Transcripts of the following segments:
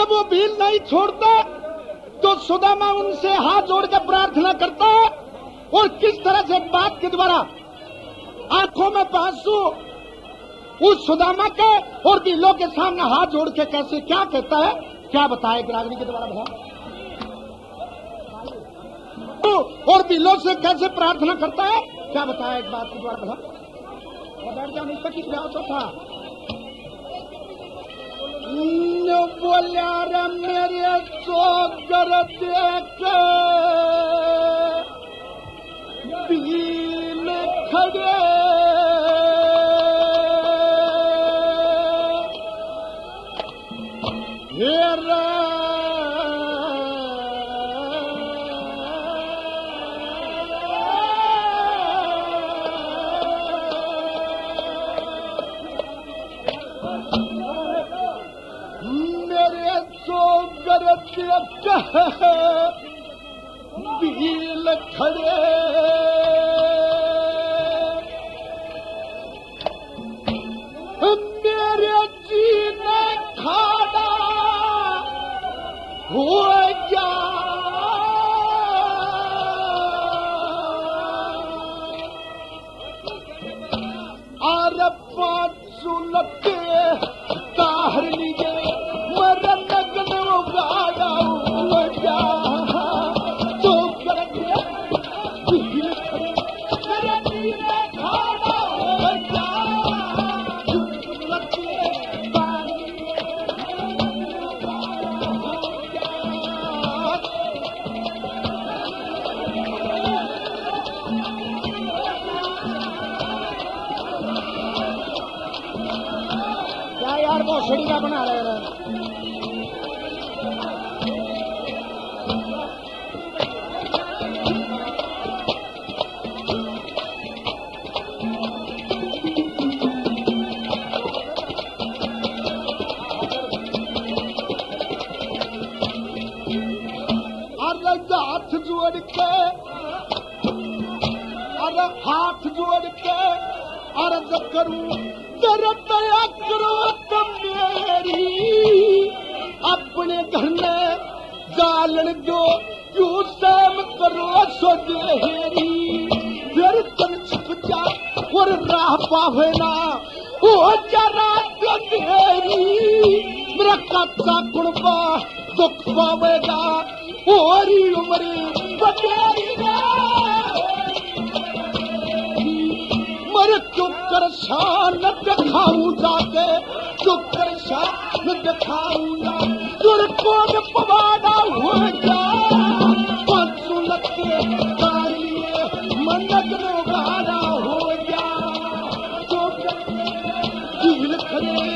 जब वो भील नहीं छोड़ता तो सुदामा उनसे हाथ जोड़ के प्रार्थना करता है और किस तरह से बात के द्वारा आंखों में आंसू उस सुदामा के और भीलों के सामने हाथ जोड़ के कैसे क्या कहता है, क्या बताए रागनी के द्वारा बताया और भीलों से कैसे प्रार्थना करता है, क्या बताया एक बात के द्वारा बता। बैठ जाओ नहीं सकी था बोलिया रे मेरे सोगर देख भील खड़े भील खड़े मेरे जीने खाना हो जा और पाँचों लगे तार लीजिए मरन लगन गाड़ा हो जा तो कर दिया मेरे जीने खाना हो जा वो सीढ़िया बना रहे हैं। अरे हाथ जोड़ के अरे हाथ जोड़ के अर्ज करूं जरा दया करो मेरी अपने घर में जालन जो क्यों सहम करो सोदेरी फिर तन छिप जा और राह पावे ना हो जरा अंधेरी मेरा कच्चा कुड़बा दुख पावेगा और उम्र बतेरी मर चुकर शान दिखाऊं जाके चुकर शान दिखाऊंगा तुर को पवाड़ा हो जा पांचों लगे तारिये मनक नो गाड़ा हो जा तो झील खड़े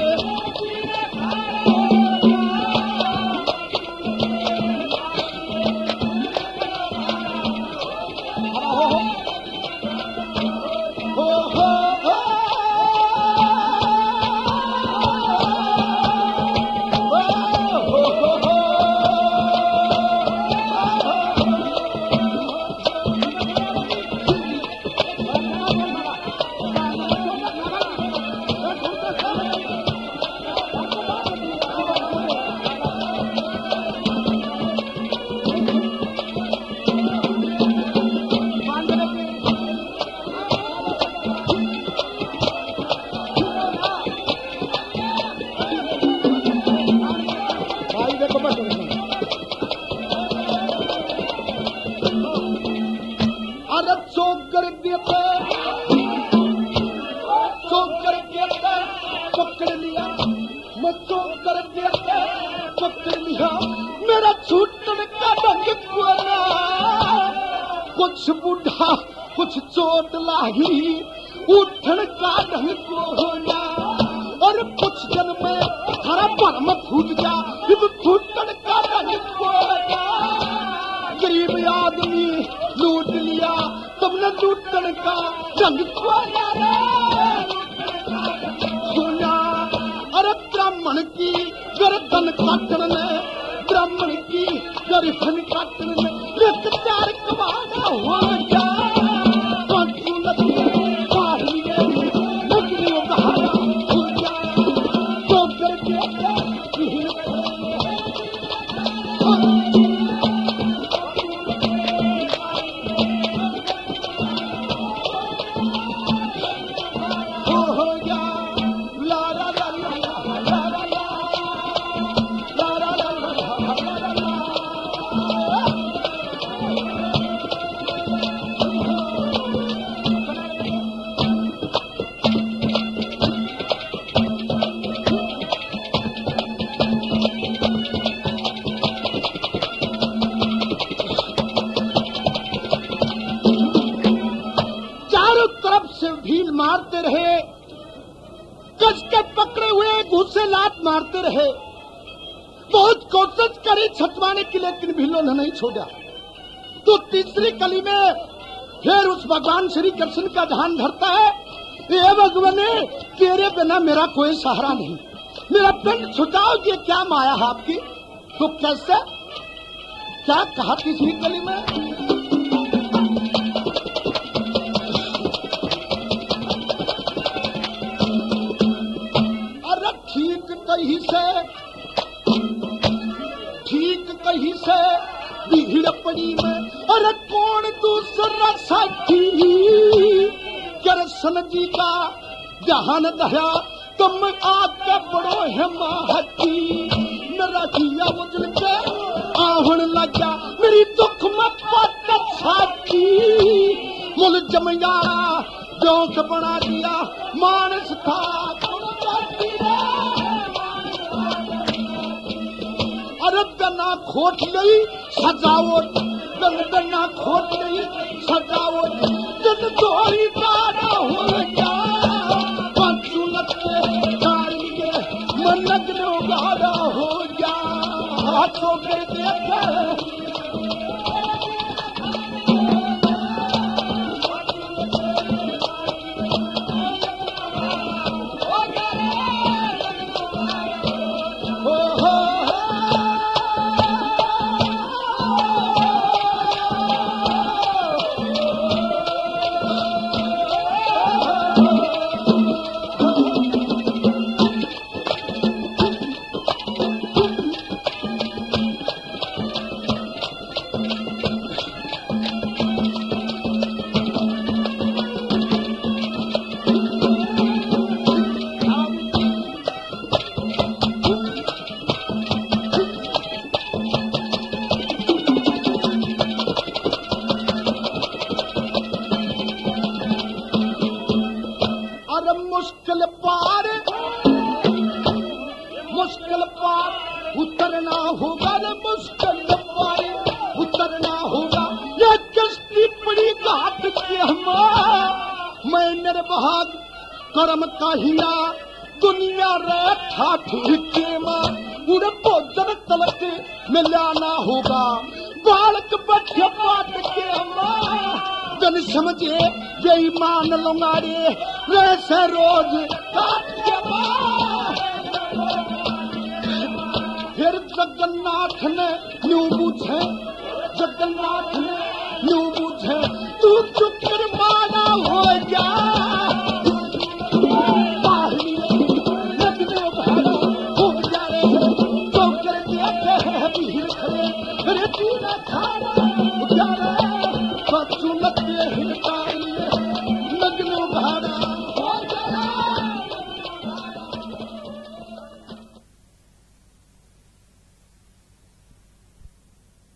पकड़ लिया मचो कर पकड़ लिया मेरा छूटने का ढंग कोना कुछ बूढ़ा कुछ चोट लाही उठन का ढंग को होना और कुछ दिन में हरा भरम फूट जा जब फूटन का ढंग कोना गरीब आदमी लूट लिया तुमने लूटन का ढंग कोना सुना अरे ब्राह्मण की गर्दन काटन ब्राह्मण की गर्दन काटन में चार कमाना हो जा लात मारते रहे, बहुत कोशिश करी छटवाने की, लेकिन भिल्लो ने नहीं छोड़ा। तो तीसरी कली में फिर उस भगवान श्री कृष्ण का ध्यान धरता है, ये भगवान तेरे बिना मेरा कोई सहारा नहीं, मेरा पिंड छुटाओगे क्या माया है आपकी? तो कैसे, क्या कहा तीसरी कली में? अरे ठीक कहीं से भीड़ पड़ी में, अरे कौन दूसरा साथी कृष्ण जी का ध्यान दया, तुम आके बड़ो है महती, मेरा जिया उजल के आहन लगा, मेरी दुख में पट छाती, मुल जमयारा जोक बना दिया, मानस था अरे बिना खोट गई सजावट, बिना खोट गई सजावट, दिन थोड़ी गाना हो गया, पंचुलत के गाड़ी के मनग्न गाना हो गया, हाथों के देखे मुश्किल पार उतरना होगा, मुश्किल पार उतरना होगा, ये कश्ती पड़ी घाट के हमार, मैं निर्भाग कर्म का हिया, दुनिया रे ठाठी के मां, उड़े भोजन तलक मिलाना होगा, बालक बच्चे पाट के हमार, जन समझे बेईमान लुंगारे वैसे रोज काट के मार। फिर जगन्नाथ ने न्यू पूछे, जगन्नाथ ने न्यू पूछे, तू चुकर माना हो जा,